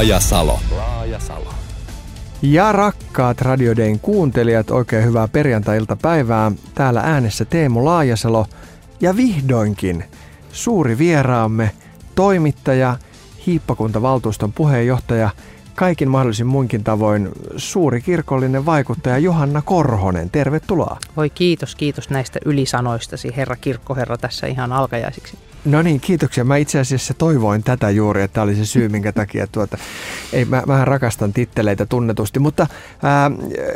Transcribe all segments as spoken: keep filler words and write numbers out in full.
Laajasalo. Laajasalo. Ja rakkaat Radio Dayn kuuntelijat, oikein hyvää perjantai-iltapäivää. Täällä äänessä Teemu Laajasalo ja vihdoinkin suuri vieraamme, toimittaja, hiippakuntavaltuuston puheenjohtaja, kaikin mahdollisin muinkin tavoin suuri kirkollinen vaikuttaja Johanna Korhonen. Tervetuloa. Voi kiitos, kiitos näistä ylisanoistasi, herra kirkkoherra, tässä ihan alkajaisiksi. No niin, kiitoksia. Mä itse asiassa toivoin tätä juuri, että tämä oli se syy, minkä takia tuota, ei, mä, mähän rakastan titteleitä tunnetusti, mutta ää,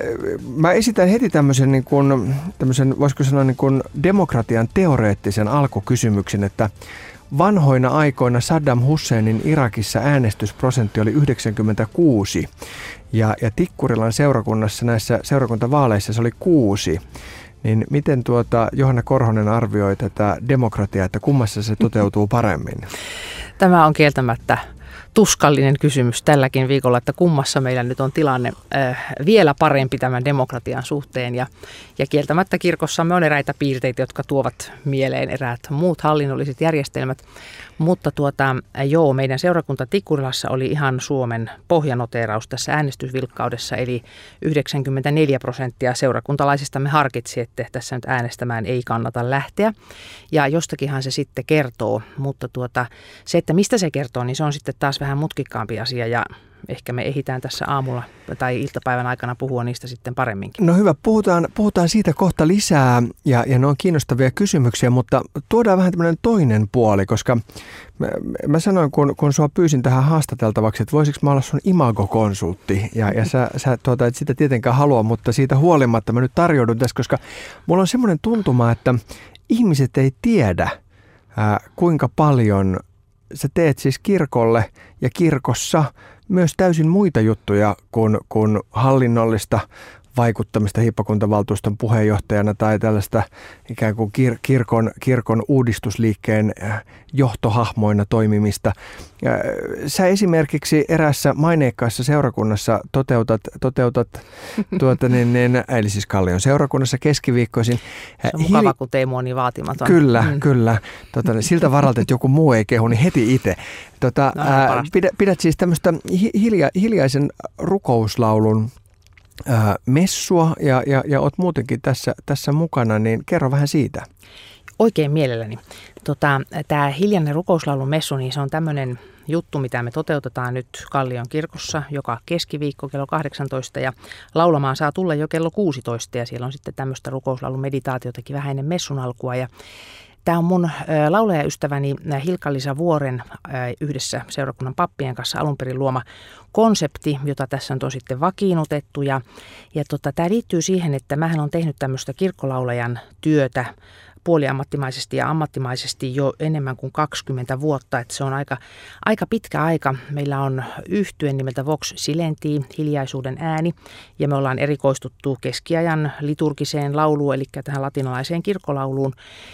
mä esitän heti tämmöisen, niin kuin, tämmöisen voisiko sanoa niin kuin demokratian teoreettisen alkukysymyksen, että vanhoina aikoina Saddam Husseinin Irakissa äänestysprosentti oli yhdeksänkymmentäkuusi ja, ja Tikkurilan seurakunnassa näissä seurakuntavaaleissa se oli kuusi. Niin miten tuota Johanna Korhonen arvioi tätä demokratiaa, että kummassa se toteutuu paremmin? Tämä on kieltämättä tuskallinen kysymys tälläkin viikolla, että kummassa meillä nyt on tilanne äh, vielä parempi tämän demokratian suhteen. Ja, ja kieltämättä kirkossamme on eräitä piirteitä, jotka tuovat mieleen eräät muut hallinnolliset järjestelmät. Mutta tuota, joo, meidän seurakunta Tikkurilassa oli ihan Suomen pohjanoteeraus tässä äänestysvilkkaudessa, eli yhdeksänkymmentäneljä prosenttia seurakuntalaisistamme harkitsi, että tässä nyt äänestämään ei kannata lähteä. Ja jostakinhan se sitten kertoo, mutta tuota, se, että mistä se kertoo, niin se on sitten taas vähän mutkikkaampi asia ja ehkä me ehditään tässä aamulla tai iltapäivän aikana puhua niistä sitten paremminkin. No hyvä, puhutaan, puhutaan siitä kohta lisää ja, ja ne on kiinnostavia kysymyksiä, mutta tuodaan vähän tämmöinen toinen puoli, koska mä, mä sanoin, kun, kun sua pyysin tähän haastateltavaksi, että voisiko mä olla sun imagokonsultti ja, ja sä, sä tuota, et sitä tietenkään halua, mutta siitä huolimatta mä nyt tarjoudun tässä, koska mulla on semmoinen tuntuma, että ihmiset ei tiedä, ää, kuinka paljon sä teet siis kirkolle ja kirkossa myös täysin muita juttuja kuin, kuin hallinnollista vaikuttamista hiippakuntavaltuuston puheenjohtajana tai tällaista ikään kuin kir- kirkon, kirkon uudistusliikkeen johtohahmoina toimimista. Sä esimerkiksi eräässä maineikkaassa seurakunnassa toteutat, toteutat tuota niin, niin, eli siis Kallion seurakunnassa keskiviikkoisin. Se on mukava, kun Teemu on niin vaatimaton. Kyllä, mm. kyllä. Tota, siltä varalta, että joku muu ei kehu, niin heti itse. Tota, no, ää, pidät, pidät siis tämmöistä hilja, hiljaisen rukouslaulun Ää, messua ja, ja, ja oot muutenkin tässä, tässä mukana, niin kerro vähän siitä. Oikein mielelläni. Tota, tämä hiljainen rukouslaulun messu, niin se on tämmöinen juttu, mitä me toteutetaan nyt Kallion kirkossa joka keskiviikko kello kahdeksantoista ja laulamaan saa tulla jo kello kuusitoista ja siellä on sitten tämmöistä rukouslaulun meditaatiotakin vähän ennen messun alkua ja tämä on mun laulajaystäväni Hilkka-Liisa Vuoren yhdessä seurakunnan pappien kanssa alun perin luoma konsepti, jota tässä on sitten vakiinnutettu. Ja, ja tota, tämä liittyy siihen, että mähän on tehnyt tämmöistä kirkkolaulajan työtä puoliammattimaisesti ja ammattimaisesti jo enemmän kuin kaksikymmentä vuotta. Että se on aika, aika pitkä aika. Meillä on yhtye nimeltä Vox Silentii, hiljaisuuden ääni, ja me ollaan erikoistuttu keskiajan liturgiseen lauluun, eli tähän latinalaiseen kirkkolauluun,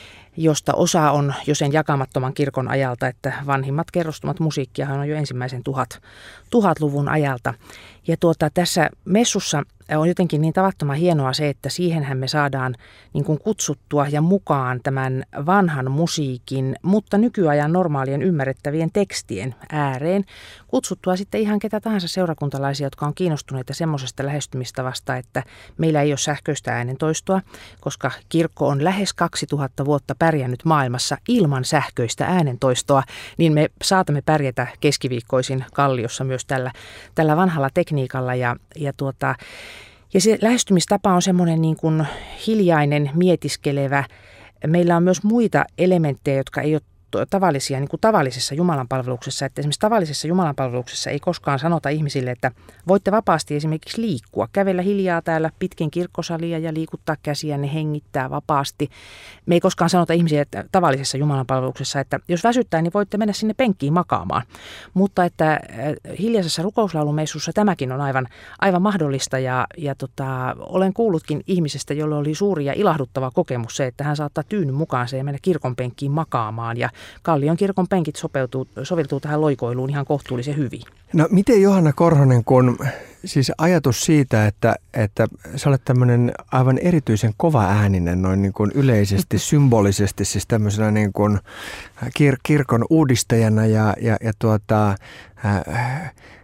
josta osa on jo sen jakamattoman kirkon ajalta, että vanhimmat kerrostumat musiikkiahan on jo ensimmäisen tuhat, tuhatluvun ajalta. Ja tuota, tässä messussa on jotenkin niin tavattoman hienoa se, että siihenhän me saadaan niin kuin kutsuttua ja mukaan tämän vanhan musiikin, mutta nykyajan normaalien ymmärrettävien tekstien ääreen. Kutsuttua sitten ihan ketä tahansa seurakuntalaisia, jotka on kiinnostuneita semmoisesta lähestymistavasta, että meillä ei ole sähköistä äänentoistoa, koska kirkko on lähes kaksituhatta vuotta pärjännyt maailmassa ilman sähköistä äänentoistoa, niin me saatamme pärjätä keskiviikkoisin Kalliossa myös tällä, tällä vanhalla tekniikalla ja, ja tuota, Ja se lähestymistapa on semmoinen niin kuin hiljainen, mietiskelevä. Meillä on myös muita elementtejä, jotka ei ole tavallisia niin kuin tavallisessa jumalanpalveluksessa. Että esimerkiksi tavallisessa jumalanpalveluksessa ei koskaan sanota ihmisille, että voitte vapaasti esimerkiksi liikkua, kävellä hiljaa täällä pitkin kirkkosalia ja liikuttaa käsiänne, hengittää vapaasti. Me ei koskaan sanota ihmisille että tavallisessa jumalanpalveluksessa, että jos väsyttää, niin voitte mennä sinne penkkiin makaamaan. Mutta että hiljaisessa rukouslaulumessussa tämäkin on aivan, aivan mahdollista ja, ja tota, olen kuullutkin ihmisestä, jolle oli suuri ja ilahduttava kokemus se, että hän saattaa tyynyn mukaansa ja mennä kirkon penkkiin makaamaan ja Kallion kirkon penkit sopeutuu, soveltuu tähän loikoiluun ihan kohtuullisen hyvin. No miten Johanna Korhonen, kun siis ajatus siitä, että, että sä olet tämmöinen aivan erityisen kova ääninen noin niin kuin yleisesti, symbolisesti, siis tämmöisenä niin kuin kir- kirkon uudistajana ja, ja, ja tuota, äh,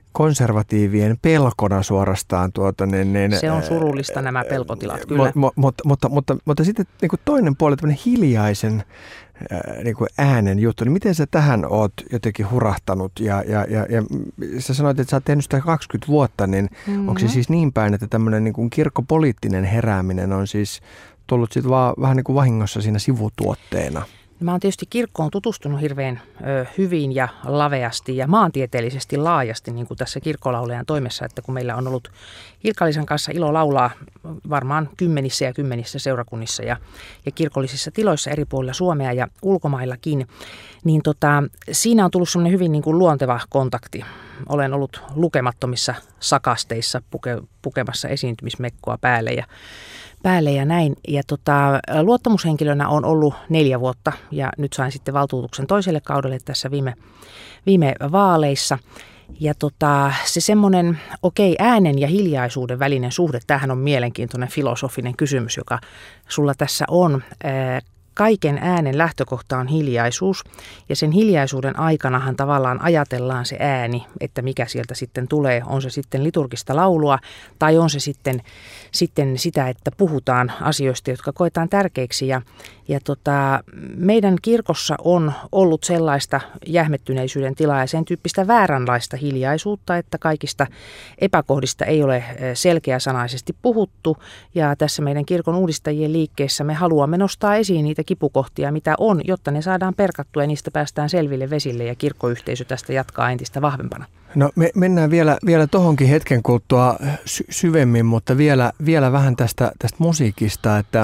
konservatiivien pelkona suorastaan. Tuota, niin, niin, se on surullista nämä pelkotilat, kyllä. Mutta, mutta, mutta, mutta, mutta sitten niin kuin toinen puoli, tämmöinen hiljaisen niin kuin äänen juttu, niin miten sä tähän oot jotenkin hurahtanut ja, ja, ja, ja sä sanoit, että sä oot tehnyt sitä kaksikymmentä vuotta, niin mm-hmm. onko se siis niin päin, että tämmöinen niin kuin kirkkopoliittinen herääminen on siis tullut sitten vaan vähän niin kuin vahingossa siinä sivutuotteena? Mä oon tietysti kirkkoon tutustunut hirveän ö, hyvin ja laveasti ja maantieteellisesti laajasti, niin kuin tässä kirkkolaulajan toimessa, että kun meillä on ollut Hilkka-Liisan kanssa ilo laulaa varmaan kymmenissä ja kymmenissä seurakunnissa ja, ja kirkollisissa tiloissa eri puolilla Suomea ja ulkomaillakin, niin tota, siinä on tullut semmoinen hyvin niin kuin luonteva kontakti. Olen ollut lukemattomissa sakasteissa puke, pukemassa esiintymismekkoa päälle ja päälle ja näin. Ja tota, luottamushenkilönä on ollut neljä vuotta ja nyt sain sitten valtuutuksen toiselle kaudelle tässä viime, viime vaaleissa. Ja tota, se semmoinen, okei, äänen ja hiljaisuuden välinen suhde, tämähän on mielenkiintoinen filosofinen kysymys, joka sulla tässä on. Kaiken äänen lähtökohta on hiljaisuus ja sen hiljaisuuden aikanahan tavallaan ajatellaan se ääni, että mikä sieltä sitten tulee. On se sitten liturgista laulua tai on se sitten, sitten sitä, että puhutaan asioista, jotka koetaan tärkeiksi. Ja, ja tota, meidän kirkossa on ollut sellaista jähmettyneisyyden tilaa ja sen tyyppistä vääränlaista hiljaisuutta, että kaikista epäkohdista ei ole selkeäsanaisesti puhuttu. Ja tässä meidän kirkon uudistajien liikkeessä me haluamme nostaa esiin niitä kipukohtia, mitä on, jotta ne saadaan perkattua ja niistä päästään selville vesille ja kirkkoyhteisö tästä jatkaa entistä vahvempana. No me mennään vielä, vielä tohonkin hetken kuluttua sy- syvemmin, mutta vielä, vielä vähän tästä, tästä musiikista, että,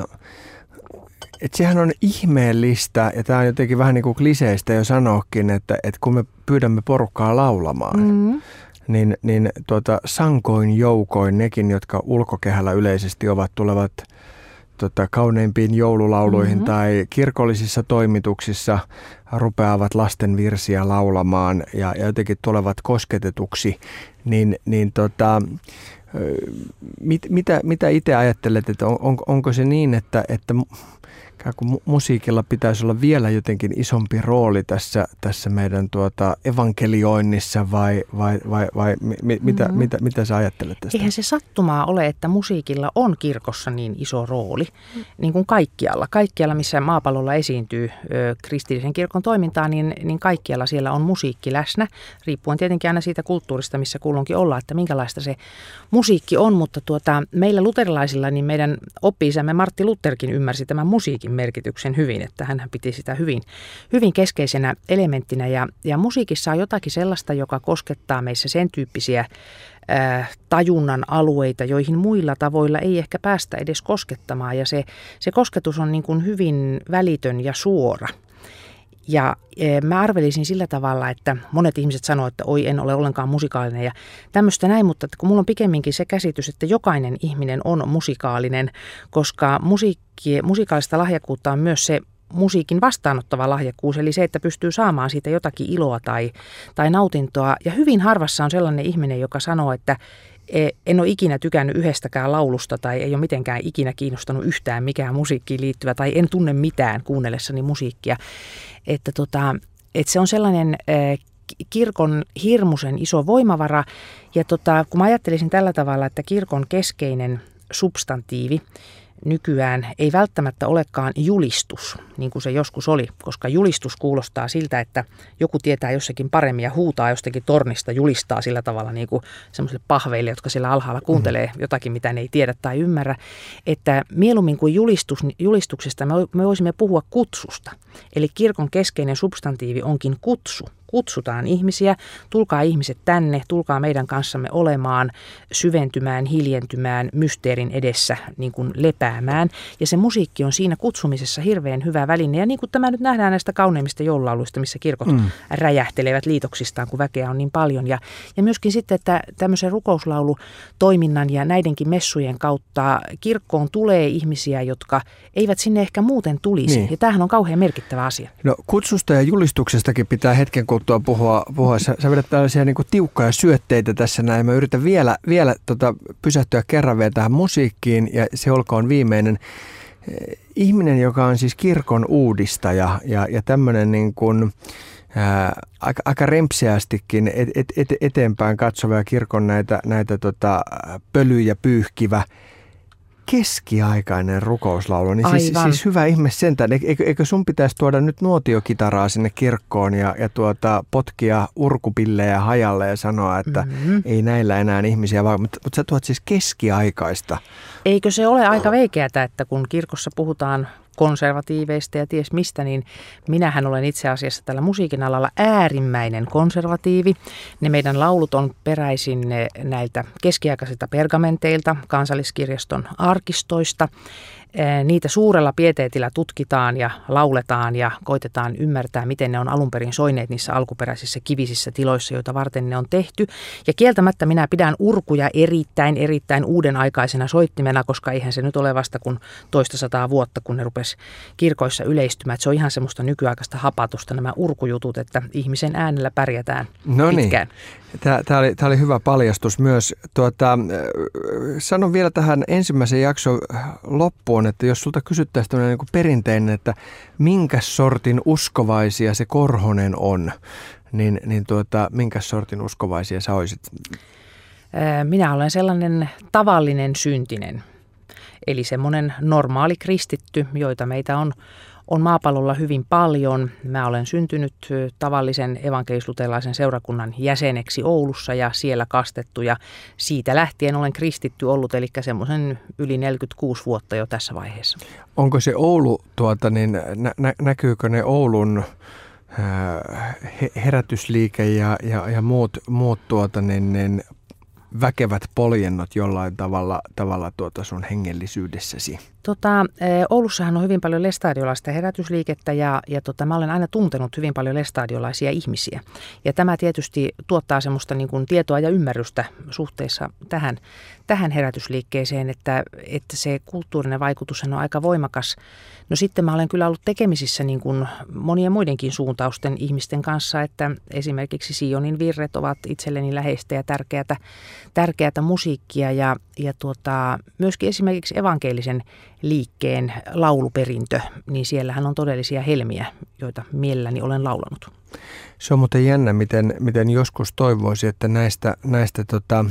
että sehän on ihmeellistä ja tämä on jotenkin vähän niin kuin kliseistä jo sanoakin, että, että kun me pyydämme porukkaa laulamaan, mm-hmm. niin, niin tuota, sankoin joukoin nekin, jotka ulkokehällä yleisesti ovat, tulevat Tota, kauneimpiin joululauluihin mm-hmm. tai kirkollisissa toimituksissa rupeavat lasten virsiä laulamaan ja, ja jotenkin tulevat kosketetuksi, niin, niin tota, mit, mitä, mitä itse ajattelet, että on, on, onko se niin, että, että musiikilla pitäisi olla vielä jotenkin isompi rooli tässä, tässä meidän tuota evankelioinnissa vai, vai, vai, vai mi, mitä, mm-hmm. mitä, mitä sä ajattelet tästä? Eihän se sattumaa ole, että musiikilla on kirkossa niin iso rooli, niin kuin kaikkialla. Kaikkialla, missä maapallolla esiintyy ö, kristillisen kirkon toimintaa, niin, niin kaikkialla siellä on musiikki läsnä, riippuen tietenkin aina siitä kulttuurista, missä kulloinkin ollaan, että minkälaista se musiikki on, mutta tuota, meillä luterilaisilla, niin meidän oppi-isämme Martti Lutherkin ymmärsi tämän musiikin merkityksen hyvin, että hän piti sitä hyvin, hyvin keskeisenä elementtinä ja, ja musiikissa on jotakin sellaista, joka koskettaa meissä sen tyyppisiä äh, tajunnan alueita, joihin muilla tavoilla ei ehkä päästä edes koskettamaan ja se, se kosketus on niin kuin hyvin välitön ja suora. Ja e, mä arvelisin sillä tavalla, että monet ihmiset sanoo, että oi en ole ollenkaan musikaalinen ja tämmöistä näin, mutta kun mulla on pikemminkin se käsitys, että jokainen ihminen on musikaalinen, koska musiikki, musikaalista lahjakkuutta on myös se musiikin vastaanottava lahjakkuus, eli se, että pystyy saamaan siitä jotakin iloa tai, tai nautintoa. Ja hyvin harvassa on sellainen ihminen, joka sanoo, että en ole ikinä tykännyt yhdestäkään laulusta tai ei ole mitenkään ikinä kiinnostanut yhtään mikään musiikkiin liittyvä tai en tunne mitään kuunnellessani musiikkia. Että, tota, että se on sellainen äh, kirkon hirmuisen iso voimavara ja tota, kun mä ajattelisin tällä tavalla, että kirkon keskeinen substantiivi nykyään ei välttämättä olekaan julistus, niin kuin se joskus oli, koska julistus kuulostaa siltä, että joku tietää jossakin paremmin ja huutaa jostakin tornista, julistaa sillä tavalla niin kuin semmoisille pahveille, jotka siellä alhaalla kuuntelee jotakin, mitä ne ei tiedä tai ymmärrä, että mieluummin kuin julistus, julistuksesta me, me voisimme puhua kutsusta. Eli kirkon keskeinen substantiivi onkin kutsu. Kutsutaan ihmisiä, tulkaa ihmiset tänne, tulkaa meidän kanssamme olemaan, syventymään, hiljentymään, mysteerin edessä niin kuin lepäämään. Ja se musiikki on siinä kutsumisessa hirveän hyvä väline. Ja niin kuin tämä nyt nähdään näistä kauneimmista joululauluista, missä kirkot mm. räjähtelevät liitoksistaan, kun väkeä on niin paljon. Ja, ja myöskin sitten, että tämmöisen rukouslaulutoiminnan ja näidenkin messujen kautta kirkkoon tulee ihmisiä, jotka eivät sinne ehkä muuten tulisi. Niin. Ja tämähän on kauhean merkittävä asia. No kutsusta ja julistuksestakin pitää hetken kuluttua puhua. puhua. Sä, sä vedät tällaisia niin kuin tiukkoja syötteitä tässä näin. Mä yritän vielä, vielä tota, pysähtyä kerran vielä tähän musiikkiin ja se olkoon viimeinen. Ihminen, joka on siis kirkon uudistaja ja, ja tämmöinen niin kuin ää, aika, aika rempseästikin et, et, et, eteenpäin katsova ja kirkon näitä, näitä tota, pölyjä pyyhkivä keskiaikainen rukouslaulu. Niin siis, siis hyvä ihme sentään. Eikö, eikö sun pitäisi tuoda nyt nuotiokitaraa sinne kirkkoon ja, ja tuota, potkia urkupillejä hajalle ja sanoa, että mm-hmm. ei näillä enää ihmisiä vaan, mutta, mutta sä tuot siis keskiaikaista. Eikö se ole aika veikeätä, että kun kirkossa puhutaan konservatiiveista ja ties mistä, niin minähän olen itse asiassa tällä musiikin alalla äärimmäinen konservatiivi. Ne meidän laulut on peräisin näiltä keskiaikaisilta pergamenteilta, Kansalliskirjaston arkistoista. Niitä suurella pieteetillä tutkitaan ja lauletaan ja koitetaan ymmärtää, miten ne on alun perin soineet niissä alkuperäisissä kivisissä tiloissa, joita varten ne on tehty. Ja kieltämättä minä pidän urkuja erittäin, erittäin uuden aikaisena soittimena, koska eihän se nyt ole vasta kuin toista sataa vuotta, kun ne rupesi kirkoissa yleistymään. Se on ihan semmoista nykyaikaista hapatusta nämä urkujutut, että ihmisen äänellä pärjätään no niin. pitkään. Tämä oli, tämä oli hyvä paljastus myös. Tuota, sanon vielä tähän ensimmäisen jakson loppuun, että jos sulta kysyttäisiin tämmöinen niin kuin perinteinen, että minkä sortin uskovaisia se Korhonen on, niin, niin tuota, minkä sortin uskovaisia sä olisit? Minä olen sellainen tavallinen syntinen, eli semmoinen normaali kristitty, joita meitä on On maapallolla hyvin paljon. Mä olen syntynyt tavallisen evankelis-luterilaisen seurakunnan jäseneksi Oulussa ja siellä kastettu ja siitä lähtien olen kristitty ollut, eli semmoisen yli neljäkymmentäkuusi vuotta jo tässä vaiheessa. Onko se Oulu, tuota, niin nä- nä- näkyykö ne Oulun äh, herätysliike ja, ja, ja muut, muut tuota, niin, niin väkevät poljennot jollain tavalla, tavalla tuota sun hengellisyydessäsi? Tota, Oulussahan on hyvin paljon lestadiolaista herätysliikettä ja, ja tota, mä olen aina tuntenut hyvin paljon lestadiolaisia ihmisiä. Ja tämä tietysti tuottaa semmoista niin kuin tietoa ja ymmärrystä suhteessa tähän, tähän herätysliikkeeseen, että, että se kulttuurinen vaikutus on aika voimakas. No sitten mä olen kyllä ollut tekemisissä niin kuin monien muidenkin suuntausten ihmisten kanssa, että esimerkiksi Sionin virret ovat itselleni läheistä ja tärkeätä, tärkeätä musiikkia ja, ja tuota, myöskin esimerkiksi evankelisen liikkeen lauluperintö, niin siellähän on todellisia helmiä, joita mielelläni olen laulanut. Se on muuten jännä, miten, miten joskus toivoisi, että näistä, näistä tota,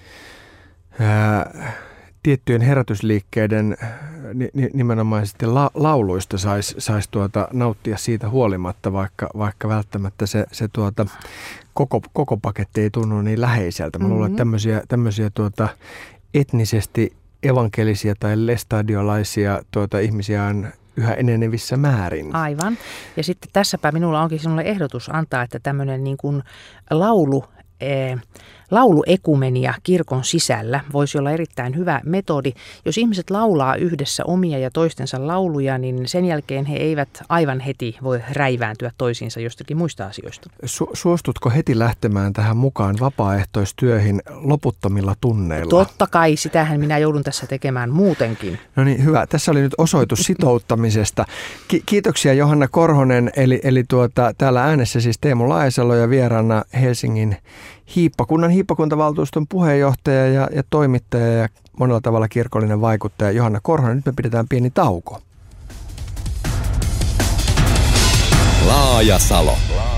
ää, tiettyjen herätysliikkeiden nimenomaisesti la, lauluista saisi sais tuota, nauttia siitä huolimatta, vaikka, vaikka välttämättä se, se tuota, koko, koko paketti ei tunnu niin läheiseltä. Mä luulen, että tämmöisiä, tämmöisiä tuota, etnisesti evankelisia tai lestadiolaisia tuota, ihmisiä on yhä enenevissä määrin. Aivan. Ja sitten tässäpä minulla onkin sinulle ehdotus antaa, että tämmöinen niin kuin laulu, ee, lauluekumenia kirkon sisällä voisi olla erittäin hyvä metodi. Jos ihmiset laulaa yhdessä omia ja toistensa lauluja, niin sen jälkeen he eivät aivan heti voi räivääntyä toisiinsa jostakin muista asioista. Su- suostutko heti lähtemään tähän mukaan vapaaehtoistyöhin loputtomilla tunneilla? Totta kai, sitähän minä joudun tässä tekemään muutenkin. No niin, hyvä. Tässä oli nyt osoitus sitouttamisesta. Ki- kiitoksia Johanna Korhonen, eli, eli tuota, täällä äänessä siis Teemu Laajasalo ja vieraana Helsingin Hiippakunnan hiippakuntavaltuuston puheenjohtaja ja, ja toimittaja ja monella tavalla kirkollinen vaikuttaja Johanna Korhonen. Nyt me pidetään pieni tauko. Laajasalo.